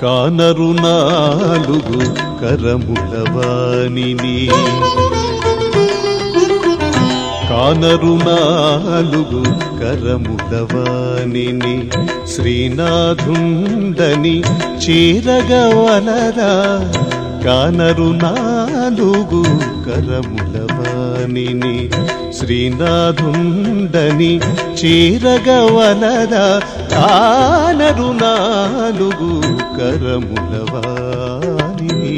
కానరు నాలుగు కరములవానిని కానరు నాలుగు కరములవానిని శ్రీనాథుండని చేరగవలరా కానరు నాలుగు కరములవానిని శ్రీనాథుండని చేరగవలరా కానరు నాలుగు కరములవానిని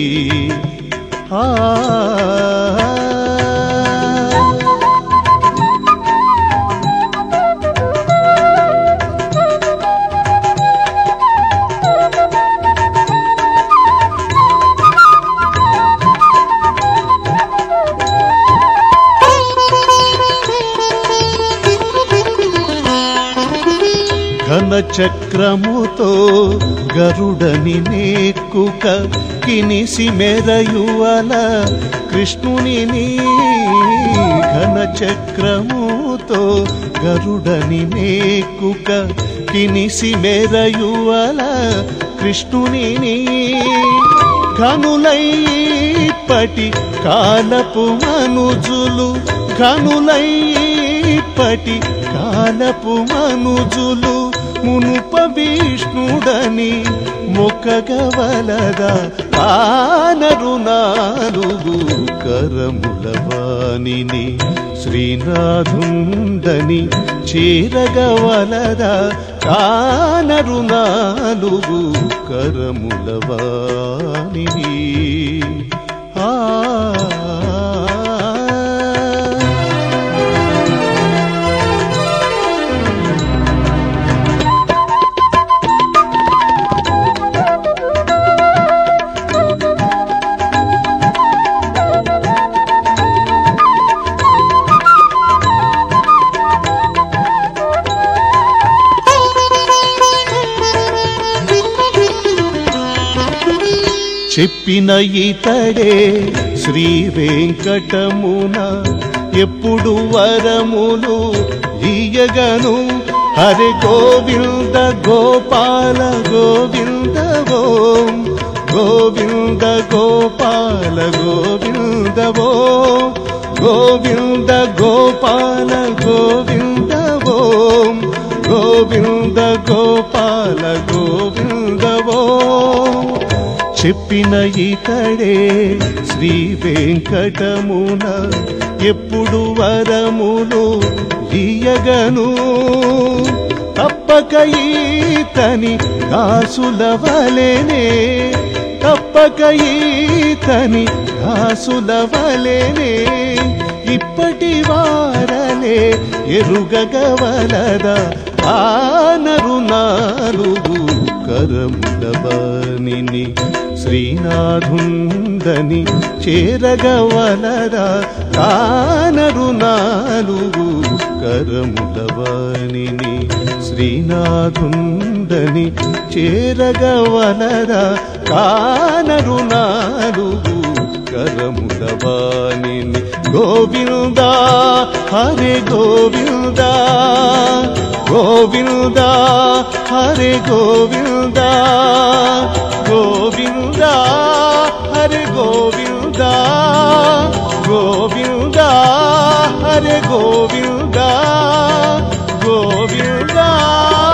ఘన చక్రముతో గరుడని నేక్కుక కినిసి మెరయువల కృష్ణుని ఘన చక్రముతో గరుడని నేక్కుక కినిసి మెరయువల కృష్ణుని ఘనులైపటి కాలపు మనుజులు ఘనులైపటి కాలపు మనుజులు మునుప విష్ణుడని మొక్కగవలదా కానరు నాలుగు కరములవానిని శ్రీనాథుండని చేరగవలదా కానరు నాలుగు కరములవానిని చెప్పిన ఇతడే శ్రీ వెంకటమున ఎప్పుడు వరములు ఇయ్యగను హరి గోవింద గోపాల గోవింద ఓం గోవింద గోపాల గోవింద ఓం గోవింద గోపాల గోవింద ఓం గోవింద గోపాల గోవింద ఓం చెప్పిన ఇతడే శ్రీ వెంకటమున ఎప్పుడు వరములు ఇయ్యగను తప్పక ఈతని దాసుల వలెనే తప్పక ఈతని దాసుల వలెనే ఇప్పటి వారలే ఎరుగగవలదా కానరు నాలుగు కరములవానిని శ్రీనాథుండని చేరగవలరా కానరు నాలుగు కరములవానిని శ్రీనాథుండని చేరగవలరా కానరు నాలుగు కరములవానిని గోవింద హరే గోవింద గోవింద హరే గోవింద గోవింద హరే గోవింద గోవింద హరే గోవింద గోవింద